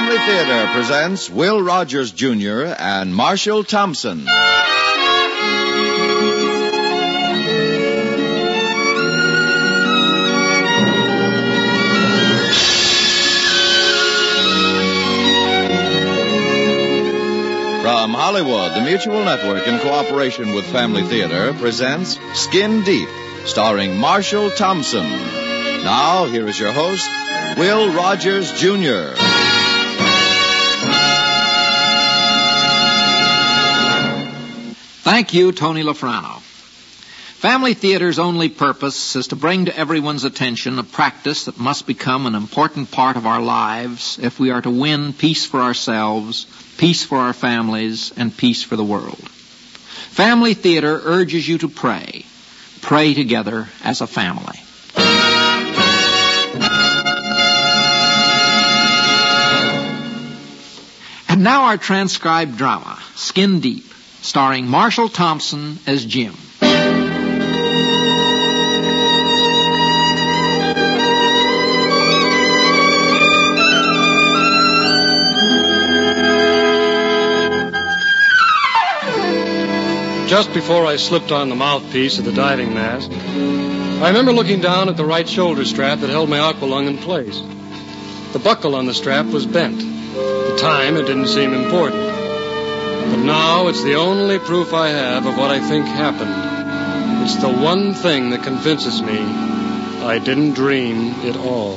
Family Theater presents Will Rogers, Jr. and Marshall Thompson. From Hollywood, the Mutual Network, in cooperation with Family Theater, presents Skin Deep, starring Marshall Thompson. Now, here is your host, Will Rogers, Jr. Thank you, Tony LaFrano. Family Theater's only purpose is to bring to everyone's attention a practice that must become an important part of our lives if we are to win peace for ourselves, peace for our families, and peace for the world. Family Theater urges you to pray. Pray together as a family. And now our transcribed drama, Skin Deep, starring Marshall Thompson as Jim. Just before I slipped on the mouthpiece of the diving mask, I remember looking down at the right shoulder strap that held my aqualung in place. The buckle on the strap was bent. At the time, it didn't seem important. But now it's the only proof I have of what I think happened. It's the one thing that convinces me I didn't dream it all.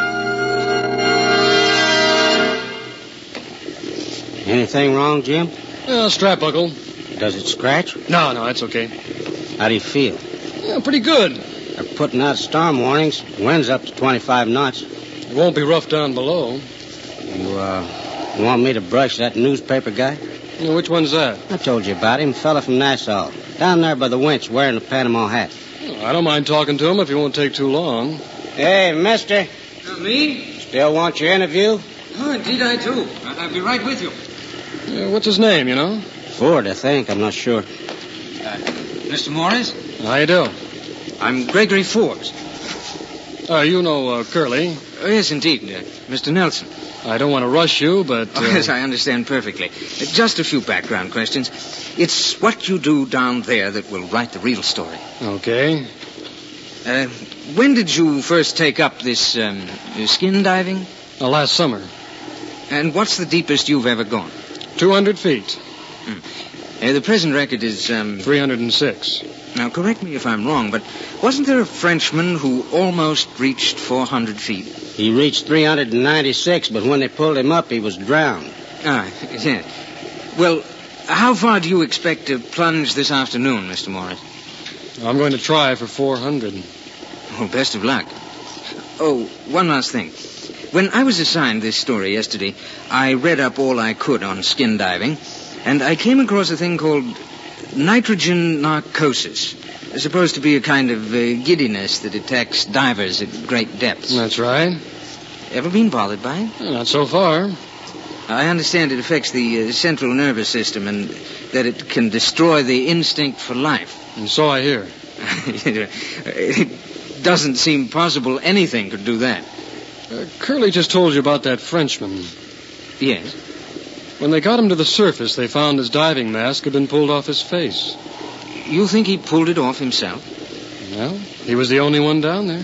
Anything wrong, Jim? Strap buckle. Does it scratch? No, it's okay. How do you feel? Yeah, pretty good. They're putting out storm warnings. Wind's up to 25 knots. It won't be rough down below. You want me to brush that newspaper guy? Which one's that? I told you about him. Fella from Nassau. Down there by the winch wearing a Panama hat. I don't mind talking to him if he won't take too long. Hey, mister. Me? Still want your interview? Oh, indeed I do. I'll be right with you. What's his name, you know? Ford, I think. I'm not sure. Mr. Morris? How you do? I'm Gregory Forbes. You know Curly. Oh, yes, indeed. Mr. Nelson. I don't want to rush you, but... yes, I understand perfectly. Just a few background questions. It's what you do down there that will write the real story. Okay. When did you first take up this skin diving? Last summer. And what's the deepest you've ever gone? 200 feet. The present record is... 306. Now, correct me if I'm wrong, but wasn't there a Frenchman who almost reached 400 feet? He reached 396, but when they pulled him up, he was drowned. Ah, yeah. Well, how far do you expect to plunge this afternoon, Mr. Morris? I'm going to try for 400. Oh, best of luck. Oh, one last thing. When I was assigned this story yesterday, I read up all I could on skin diving, and I came across a thing called nitrogen narcosis. It's supposed to be a kind of giddiness that attacks divers at great depths. That's right. Ever been bothered by it? Not so far. I understand it affects the central nervous system and that it can destroy the instinct for life. And so I hear. It doesn't seem possible anything could do that. Curly just told you about that Frenchman. Yes. When they got him to the surface, they found his diving mask had been pulled off his face. You think he pulled it off himself? Well, he was the only one down there.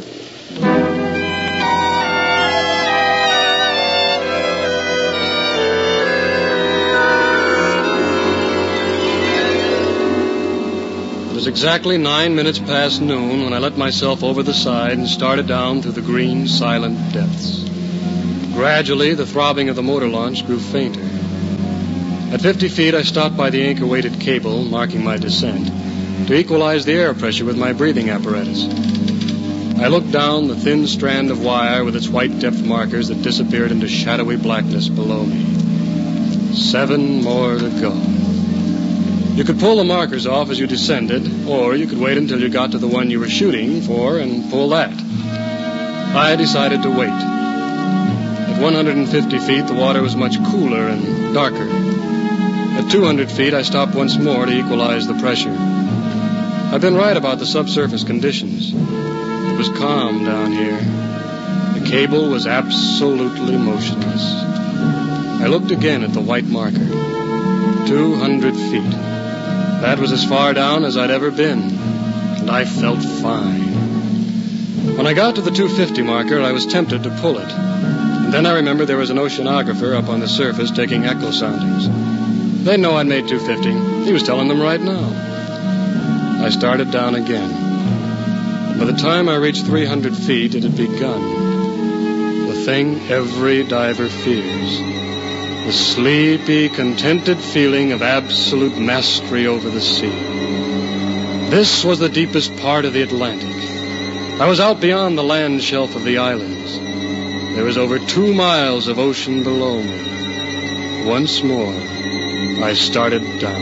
It was exactly 9 minutes past noon when I let myself over the side and started down through the green, silent depths. Gradually, the throbbing of the motor launch grew fainter. At 50 feet, I stopped by the anchor-weighted cable marking my descent to equalize the air pressure with my breathing apparatus. I looked down the thin strand of wire with its white depth markers that disappeared into shadowy blackness below me. 7 more to go. You could pull the markers off as you descended, or you could wait until you got to the one you were shooting for and pull that. I decided to wait. At 150 feet, the water was much cooler and darker. At 200 feet, I stopped once more to equalize the pressure. I've been right about the subsurface conditions. It was calm down here. The cable was absolutely motionless. I looked again at the white marker. 200 feet. That was as far down as I'd ever been, and I felt fine. When I got to the 250 marker, I was tempted to pull it. And then I remembered there was an oceanographer up on the surface taking echo soundings. They'd know I'd made 250. He was telling them right now. I started down again. By the time I reached 300 feet, it had begun. The thing every diver fears. The sleepy, contented feeling of absolute mastery over the sea. This was the deepest part of the Atlantic. I was out beyond the land shelf of the islands. There was over 2 miles of ocean below me. Once more, I started down.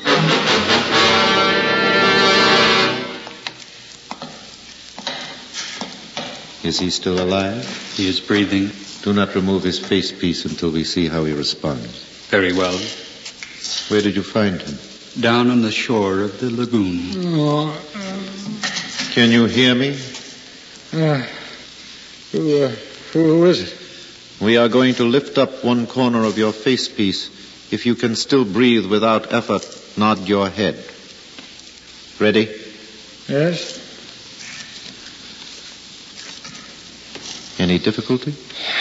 Is he still alive? He is breathing. Do not remove his face piece until we see how he responds. Very well. Where did you find him? Down on the shore of the lagoon. Can you hear me? Who is it? We are going to lift up one corner of your face piece. If you can still breathe without effort, nod your head. Ready? Yes? Any difficulty?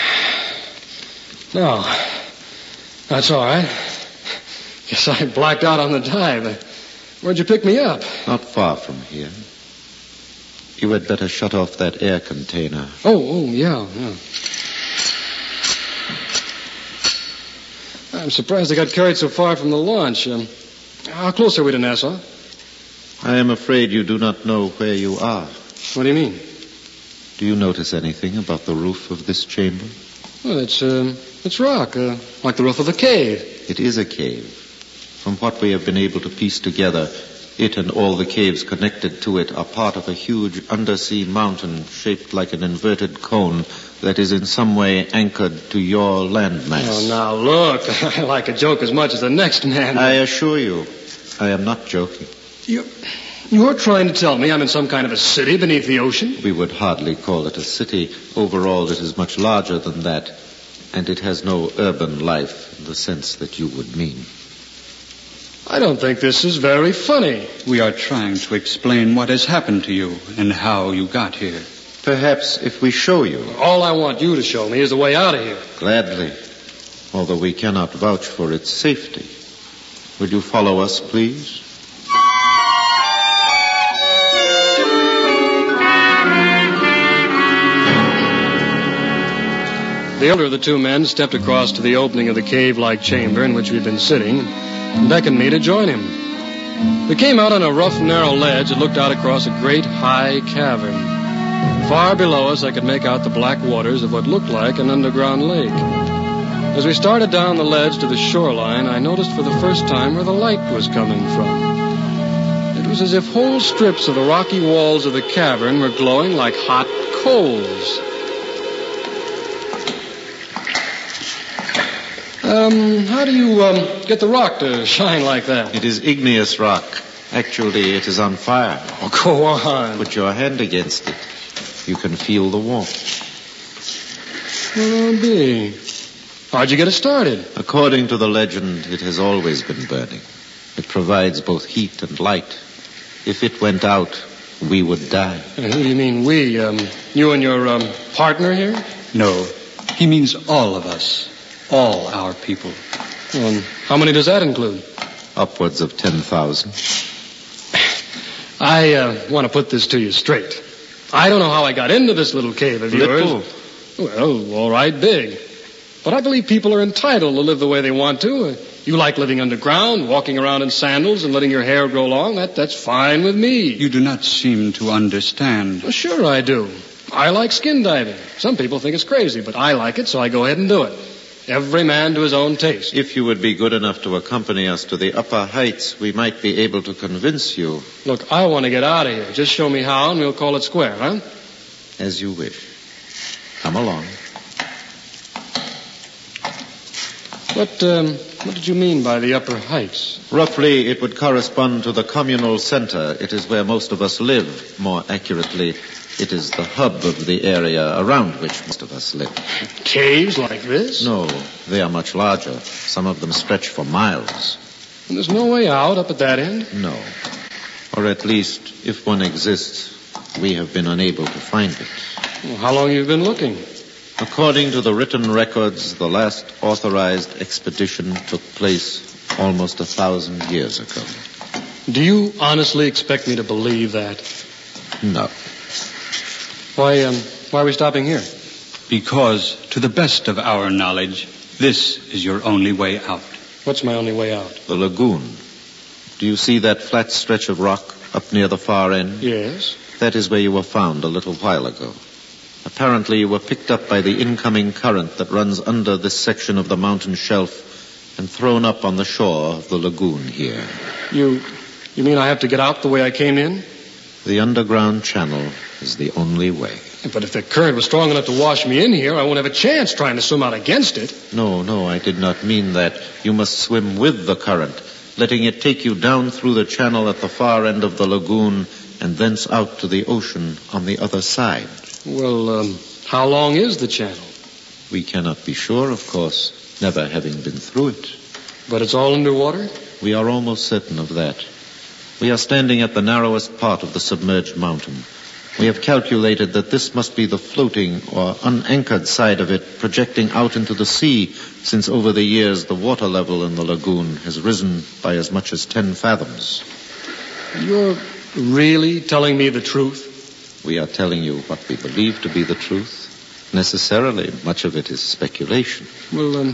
No. That's all right. Guess I blacked out on the dive. Where'd you pick me up? Not far from here. You had better shut off that air container. Oh, yeah. I'm surprised I got carried so far from the launch. How close are we to Nassau? I am afraid you do not know where you are. What do you mean? Do you notice anything about the roof of this chamber? Well, it's rock, like the roof of a cave. It is a cave. From what we have been able to piece together, it and all the caves connected to it are part of a huge undersea mountain shaped like an inverted cone that is in some way anchored to your landmass. Oh, now look, I like a joke as much as the next man. I assure you, I am not joking. You're trying to tell me I'm in some kind of a city beneath the ocean? We would hardly call it a city. Overall, it is much larger than that, and it has no urban life in the sense that you would mean. I don't think this is very funny. We are trying to explain what has happened to you and how you got here. Perhaps if we show you. All I want you to show me is the way out of here. Gladly, although we cannot vouch for its safety. Would you follow us, please? The elder of the 2 men stepped across to the opening of the cave-like chamber in which we'd been sitting and beckoned me to join him. We came out on a rough, narrow ledge that looked out across a great, high cavern. Far below us, I could make out the black waters of what looked like an underground lake. As we started down the ledge to the shoreline, I noticed for the first time where the light was coming from. It was as if whole strips of the rocky walls of the cavern were glowing like hot coals. How do you get the rock to shine like that? It is igneous rock. Actually, it is on fire. Oh, go on. Put your hand against it. You can feel the warmth. Oh, be. How'd you get it started? According to the legend, it has always been burning. It provides both heat and light. If it went out, we would die. Who do you mean we? You and your partner here? No, he means all of us. All our people. Well, how many does that include? Upwards of 10,000. I want to put this to you straight. I don't know how I got into this little cave of yours. Well, all right, big. But I believe people are entitled to live the way they want to. You like living underground, walking around in sandals and letting your hair grow long. That's fine with me. You do not seem to understand. Well, sure I do. I like skin diving. Some people think it's crazy, but I like it, so I go ahead and do it. Every man to his own taste. If you would be good enough to accompany us to the upper heights, we might be able to convince you. Look, I want to get out of here. Just show me how, and we'll call it square, huh? As you wish. Come along. What what did you mean by the upper heights? Roughly, it would correspond to the communal center. It is where most of us live. More accurately, it is the hub of the area around which most of us live. Caves like this? No, they are much larger. Some of them stretch for miles. And there's no way out up at that end? No. Or at least, if one exists, we have been unable to find it. Well, how long have you been looking? According to the written records, the last authorized expedition took place almost 1,000 years ago. Do you honestly expect me to believe that? No. Why are we stopping here? Because, to the best of our knowledge, this is your only way out. What's my only way out? The lagoon. Do you see that flat stretch of rock up near the far end? Yes. That is where you were found a little while ago. Apparently you were picked up by the incoming current that runs under this section of the mountain shelf and thrown up on the shore of the lagoon here. You mean I have to get out the way I came in? The underground channel is the only way. But if the current was strong enough to wash me in here, I won't have a chance trying to swim out against it. No, I did not mean that. You must swim with the current, letting it take you down through the channel at the far end of the lagoon and thence out to the ocean on the other side. Well, how long is the channel? We cannot be sure, of course, never having been through it. But it's all underwater? We are almost certain of that. We are standing at the narrowest part of the submerged mountain. We have calculated that this must be the floating or unanchored side of it projecting out into the sea, since over the years the water level in the lagoon has risen by as much as 10 fathoms. You're really telling me the truth? We are telling you what we believe to be the truth. Necessarily, much of it is speculation. Well,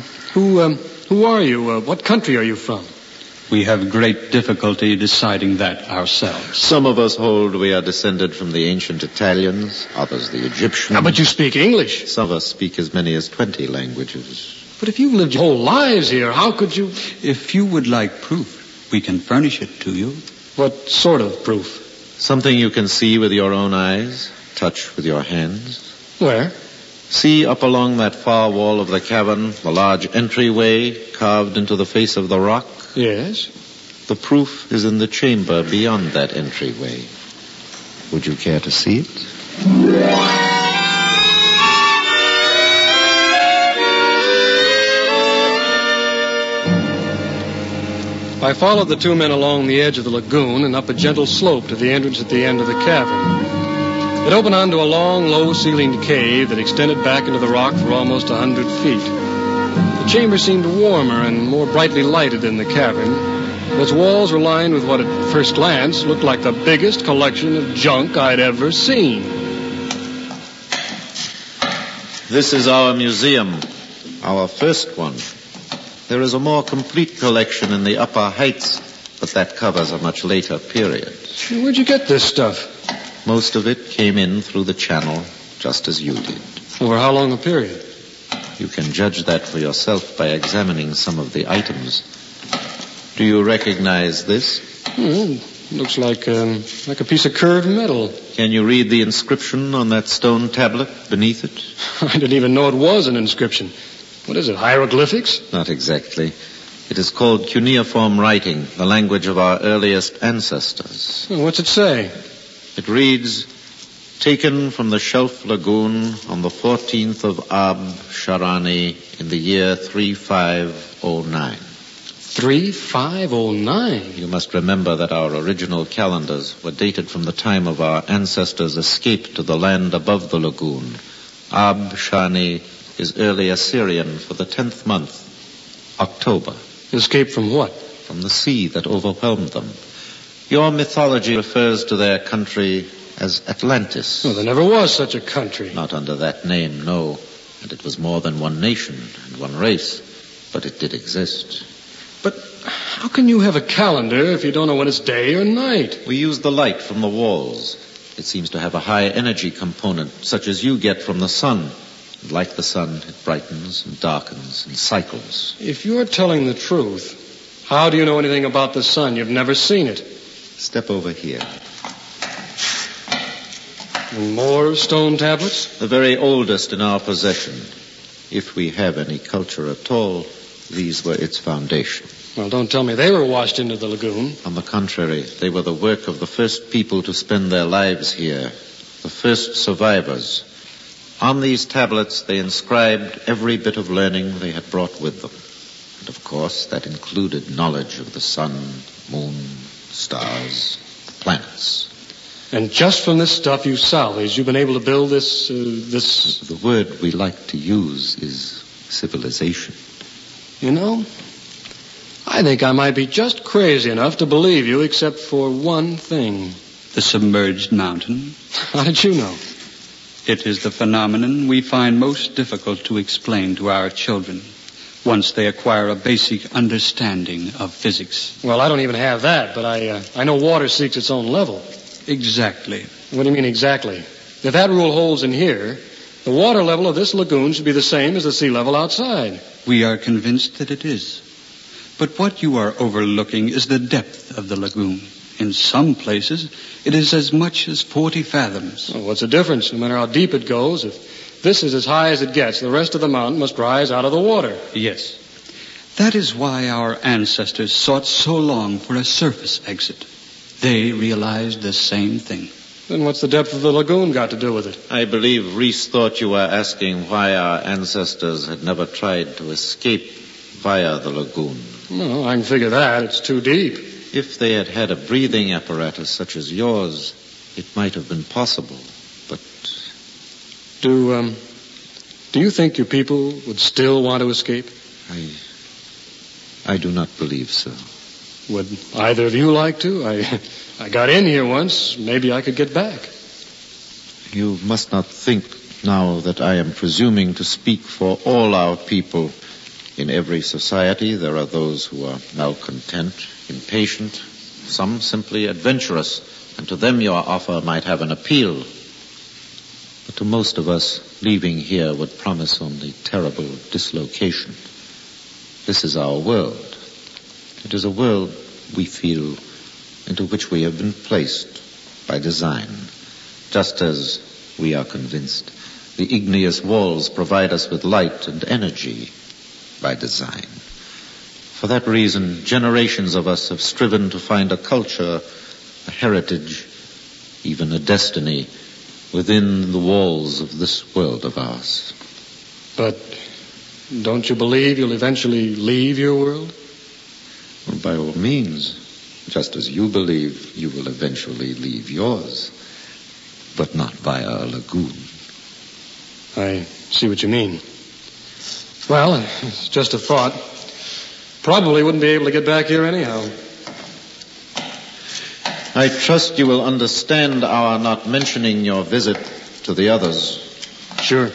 who are you? What country are you from? We have great difficulty deciding that ourselves. Some of us hold we are descended from the ancient Italians, others the Egyptians. But you speak English. Some of us speak as many as 20 languages. But if you've lived your whole lives here, how could you... If you would like proof, we can furnish it to you. What sort of proof? Something you can see with your own eyes, touch with your hands. Where? See up along that far wall of the cavern, the large entryway carved into the face of the rock? Yes. The proof is in the chamber beyond that entryway. Would you care to see it? I followed the two men along the edge of the lagoon and up a gentle slope to the entrance at the end of the cavern. It opened onto a long, low-ceilinged cave that extended back into the rock for almost 100 feet. The chamber seemed warmer and more brightly lighted than the cavern. Its walls were lined with what at first glance looked like the biggest collection of junk I'd ever seen. This is our museum, our first one. There is a more complete collection in the upper heights, but that covers a much later period. Where'd you get this stuff? Most of it came in through the channel, just as you did. Over how long a period? You can judge that for yourself by examining some of the items. Do you recognize this? Looks like a piece of curved metal. Can you read the inscription on that stone tablet beneath it? I didn't even know it was an inscription. What is it, hieroglyphics? Not exactly. It is called cuneiform writing, the language of our earliest ancestors. Well, what's it say? It reads, taken from the Shelf Lagoon on the 14th of Ab Sharani in the year 3509. 3509? You must remember that our original calendars were dated from the time of our ancestors' escape to the land above the lagoon. Ab Shani is early Assyrian for the 10th month, October. Escape from what? From the sea that overwhelmed them. Your mythology refers to their country as Atlantis. Well, there never was such a country. Not under that name, no. And it was more than one nation and one race. But it did exist. But how can you have a calendar if you don't know when it's day or night? We use the light from the walls. It seems to have a high energy component, such as you get from the sun. And like the sun, it brightens and darkens and cycles. If you're telling the truth, how do you know anything about the sun? You've never seen it. Step over here. And more stone tablets? The very oldest in our possession. If we have any culture at all, these were its foundation. Well, don't tell me they were washed into the lagoon. On the contrary, they were the work of the first people to spend their lives here, the first survivors. On these tablets, they inscribed every bit of learning they had brought with them. And of course, that included knowledge of the sun, moon, stars, planets. And just from this stuff you salvaged, you've been able to build this. The word we like to use is civilization. You know, I think I might be just crazy enough to believe you, except for one thing. The submerged mountain. How did you know? It is the phenomenon we find most difficult to explain to our children once they acquire a basic understanding of physics. Well, I don't even have that, but I know water seeks its own level. Exactly. What do you mean exactly? If that rule holds in here, the water level of this lagoon should be the same as the sea level outside. We are convinced that it is. But what you are overlooking is the depth of the lagoon. In some places, it is as much as 40 fathoms. Well, what's the difference? No matter how deep it goes, if this is as high as it gets, the rest of the mountain must rise out of the water. Yes. That is why our ancestors sought so long for a surface exit. They realized the same thing. Then what's the depth of the lagoon got to do with it? I believe Reese thought you were asking why our ancestors had never tried to escape via the lagoon. No, I can figure that. It's too deep. If they had had a breathing apparatus such as yours, it might have been possible, but... Do you think your people would still want to escape? I do not believe so. Would either of you like to? I got in here once. Maybe I could get back. You must not think now that I am presuming to speak for all our people. In every society, there are those who are malcontent, impatient, some simply adventurous, and to them your offer might have an appeal. But to most of us, leaving here would promise only terrible dislocation. This is our world. It is a world, we feel, into which we have been placed by design, just as we are convinced the igneous walls provide us with light and energy by design. For that reason, generations of us have striven to find a culture, a heritage, even a destiny within the walls of this world of ours. But don't you believe you'll eventually leave your world? Well, by all means, just as you believe you will eventually leave yours, but not via a lagoon. I see what you mean. Well, it's just a thought. Probably wouldn't be able to get back here anyhow. I trust you will understand our not mentioning your visit to the others. Sure.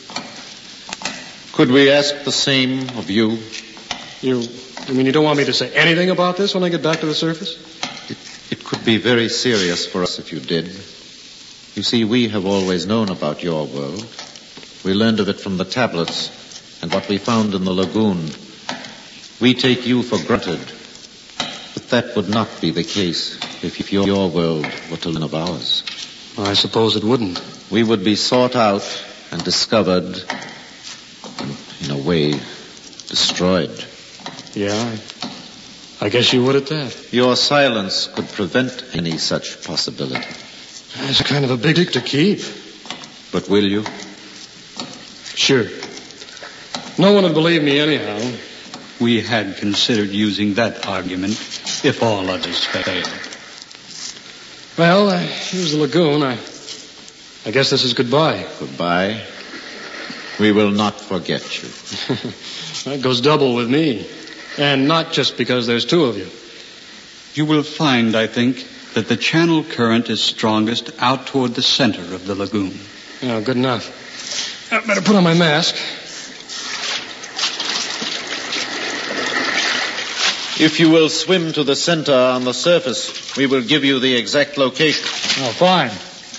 Could we ask the same of you? You mean you don't want me to say anything about this when I get back to the surface? It could be very serious for us if you did. You see, we have always known about your world. We learned of it from the tablets and what we found in the lagoon. We take you for granted. But that would not be the case if your world were to learn of ours. I suppose it wouldn't. We would be sought out and discovered, and in a way, destroyed. Yeah, I guess you would at that. Your silence could prevent any such possibility. That's kind of a big dick to keep. But will you? Sure. No one would believe me anyhow. We had considered using that argument if all others failed. Well, here's the lagoon. I guess this is goodbye. Goodbye. We will not forget you. That goes double with me. And not just because there's two of you. You will find, I think, that the channel current is strongest out toward the center of the lagoon. Yeah, good enough. I better put on my mask. If you will swim to the center on the surface, we will give you the exact location. Oh, fine.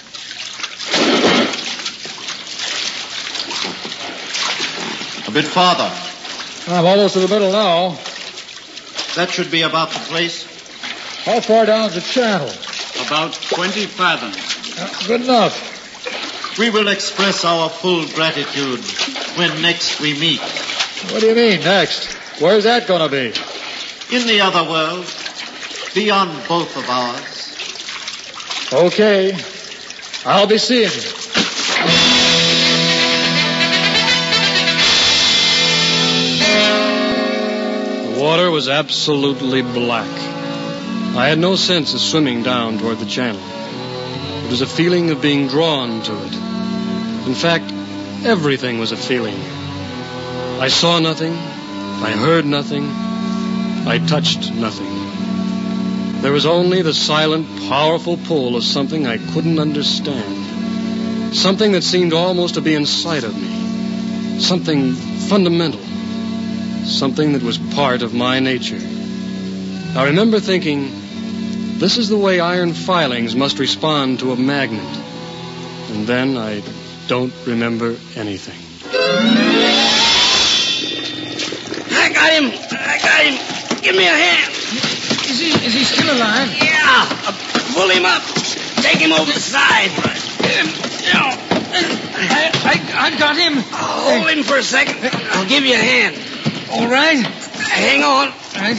A bit farther. I'm almost to the middle now. That should be about the place. How far down is the channel? About 20 fathoms. Good enough. We will express our full gratitude when next we meet. What do you mean, next? Where's that going to be? In the other world, beyond both of ours. Okay. I'll be seeing you. The water was absolutely black. I had no sense of swimming down toward the channel. It was a feeling of being drawn to it. In fact, everything was a feeling. I saw nothing. I heard nothing. I touched nothing. There was only the silent, powerful pull of something I couldn't understand. Something that seemed almost to be inside of me. Something fundamental. Something that was part of my nature. I remember thinking, this is the way iron filings must respond to a magnet. And then I don't remember anything. I got him. Give me a hand. Is he still alive? Yeah. Pull him up. Take him over the side. I got him. Hold him for a second. I'll give you a hand. All right. Hang on. All right.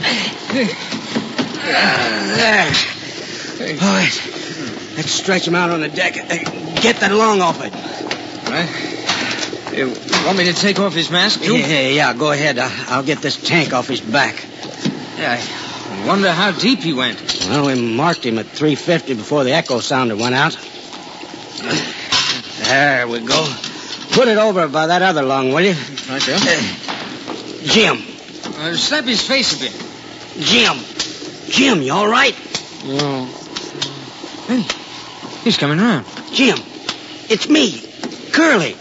There. All right. Let's stretch him out on the deck. Get that lung off it. All right. You want me to take off his mask, too? Yeah. Go ahead. I'll get this tank off his back. Yeah, I wonder how deep he went. Well, we marked him at 350 before the echo sounder went out. There we go. Put it over by that other lung, will you? Right there. Jim. Slap his face a bit. Jim, you all right? No. Hey, he's coming around. Jim, it's me, Curly.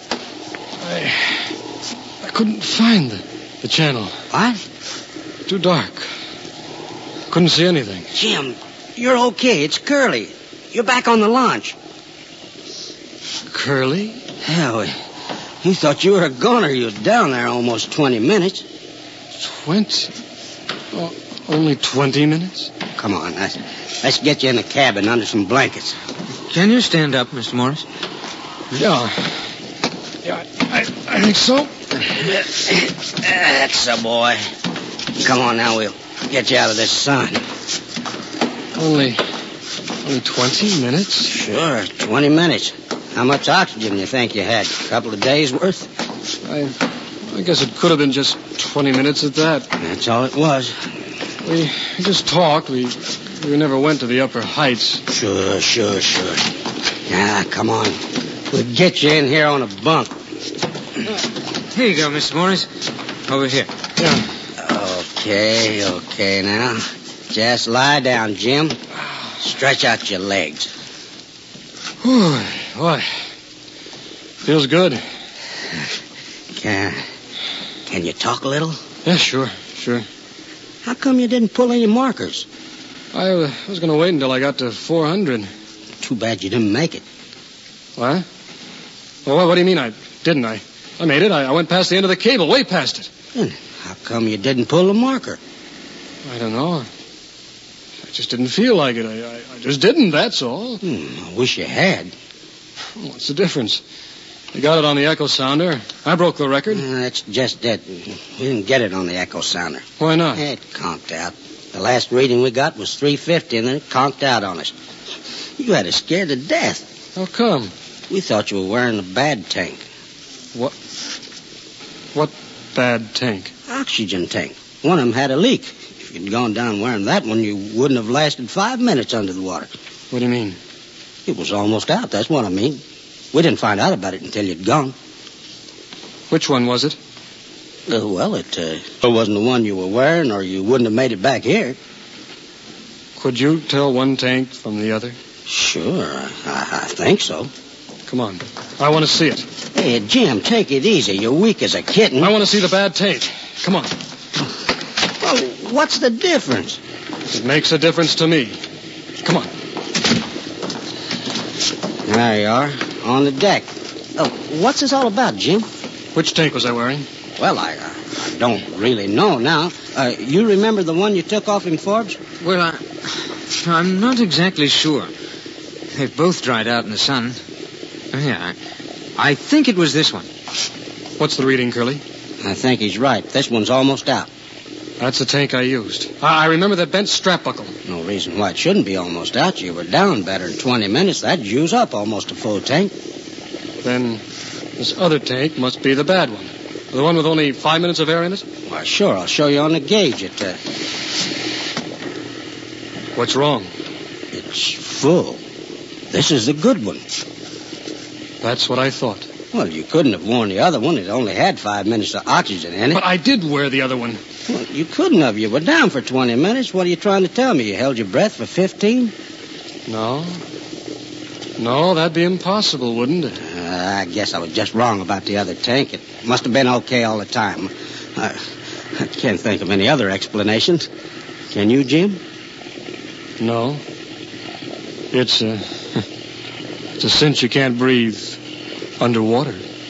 I couldn't find the channel. What? Too dark. Couldn't see anything. Jim, you're okay. It's Curly. You're back on the launch. Curly? Hell, we thought you were a goner. You was down there almost 20 minutes. 20? Oh, only 20 minutes? Come on, let's get you in the cabin under some blankets. Can you stand up, Mr. Morris? Yeah, I think so. That's a boy. Come on now, we'll get you out of this sun. Only 20 minutes? Sure, 20 minutes. How much oxygen you think you had? A couple of days' worth? I guess it could have been just 20 minutes at that. That's all it was. We just talked. We never went to the upper heights. Sure. Now, come on. We'll get you in here on a bunk. Here you go, Mr. Morris. Over here. Yeah. Okay now. Just lie down, Jim. Stretch out your legs. Whew, boy. Feels good. Can you talk a little? Yeah, sure. How come you didn't pull any markers? I was going to wait until I got to 400. Too bad you didn't make it. What? Well, what do you mean I didn't? I made it. I went past the end of the cable, way past it. Then how come you didn't pull the marker? I don't know. I just didn't feel like it. I just didn't, that's all. I wish you had. What's the difference? You got it on the echo sounder. I broke the record. That's just it. We didn't get it on the echo sounder. Why not? It conked out. The last reading we got was 350, and then it conked out on us. You had us scared to death. How come? We thought you were wearing a bad tank. What bad tank? Oxygen tank. One of them had a leak. If you'd gone down wearing that one, you wouldn't have lasted 5 minutes under the water. What do you mean? It was almost out, that's what I mean. We didn't find out about it until you'd gone. Which one was it? Well, it wasn't the one you were wearing, or you wouldn't have made it back here. Could you tell one tank from the other? Sure, I think so. Come on. I want to see it. Hey, Jim, take it easy. You're weak as a kitten. I want to see the bad tank. Come on. Well, what's the difference? It makes a difference to me. Come on. There you are, on the deck. Oh, what's this all about, Jim? Which tank was I wearing? Well, I don't really know now. You remember the one you took off him, Forbes? Well, I'm not exactly sure. They've both dried out in the sun. Yeah, I think it was this one. What's the reading, Curly? I think he's right. This one's almost out. That's the tank I used. I remember that bent strap buckle. No reason why it shouldn't be almost out. You were down better than 20 minutes. That'd use up almost a full tank. Then this other tank must be the bad one. The one with only 5 minutes of air in it? Why, sure. I'll show you on the gauge. What's wrong? It's full. This is the good one. That's what I thought. Well, you couldn't have worn the other one. It only had 5 minutes of oxygen in it. But I did wear the other one. Well, you couldn't have. You were down for 20 minutes. What are you trying to tell me? You held your breath for 15? No, that'd be impossible, wouldn't it? I guess I was just wrong about the other tank. It must have been okay all the time. I can't think of any other explanations. Can you, Jim? No. It's a cinch you can't breathe underwater.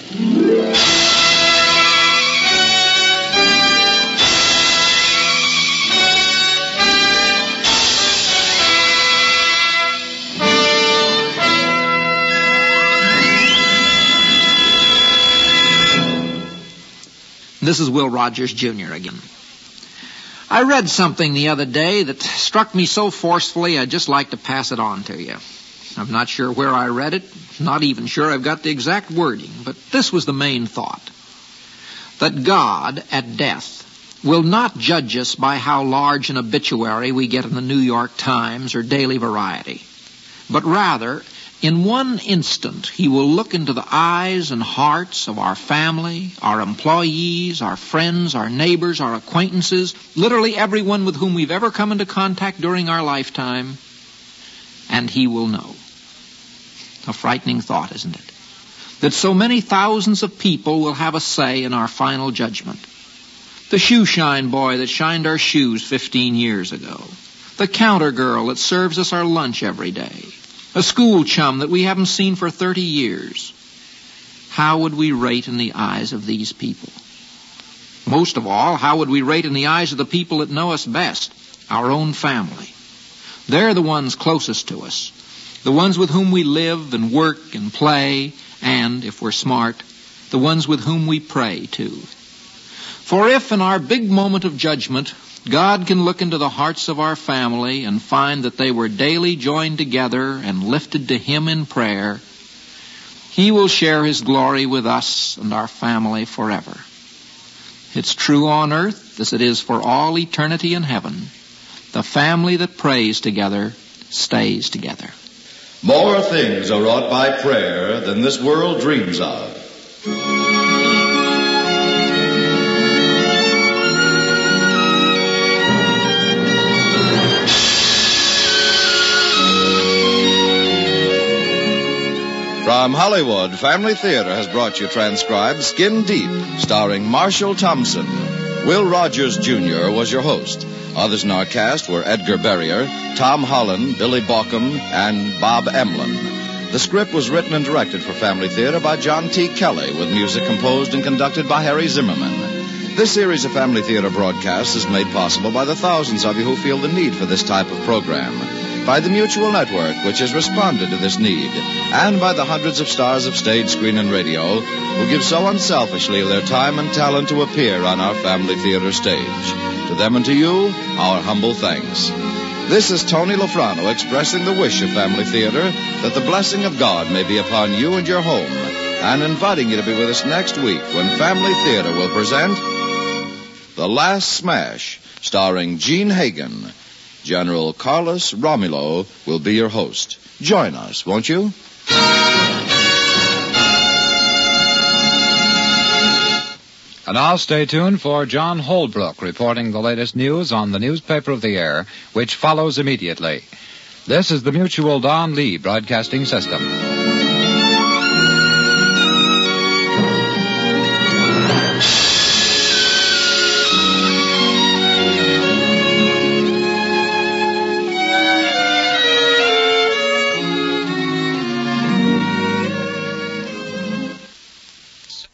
This is Will Rogers, Jr. again. I read something the other day that struck me so forcefully I'd just like to pass it on to you. I'm not sure where I read it, not even sure I've got the exact wording, but this was the main thought. That God, at death, will not judge us by how large an obituary we get in the New York Times or Daily Variety, but rather, in one instant, he will look into the eyes and hearts of our family, our employees, our friends, our neighbors, our acquaintances, literally everyone with whom we've ever come into contact during our lifetime, and he will know. A frightening thought, isn't it? That so many thousands of people will have a say in our final judgment. The shoe shine boy that shined our shoes 15 years ago. The counter girl that serves us our lunch every day. A school chum that we haven't seen for 30 years. How would we rate in the eyes of these people? Most of all, how would we rate in the eyes of the people that know us best, our own family? They're the ones closest to us, the ones with whom we live and work and play, and, if we're smart, the ones with whom we pray, too. For if, in our big moment of judgment, God can look into the hearts of our family and find that they were daily joined together and lifted to Him in prayer, He will share His glory with us and our family forever. It's true on earth as it is for all eternity in heaven. The family that prays together stays together. More things are wrought by prayer than this world dreams of. From Hollywood, Family Theater has brought you transcribed Skin Deep, starring Marshall Thompson. Will Rogers, Jr. was your host. Others in our cast were Edgar Barrier, Tom Holland, Billy Baucom, and Bob Emlin. The script was written and directed for Family Theater by John T. Kelly, with music composed and conducted by Harry Zimmerman. This series of Family Theater broadcasts is made possible by the thousands of you who feel the need for this type of program, by the Mutual Network, which has responded to this need, and by the hundreds of stars of stage, screen, and radio who give so unselfishly of their time and talent to appear on our Family Theater stage. To them and to you, our humble thanks. This is Tony Lofrano expressing the wish of Family Theater that the blessing of God may be upon you and your home, and inviting you to be with us next week when Family Theater will present The Last Smash, starring Gene Hagen. General Carlos Romulo will be your host. Join us, won't you? And now stay tuned for John Holbrook reporting the latest news on the newspaper of the air, which follows immediately. This is the Mutual Don Lee Broadcasting System.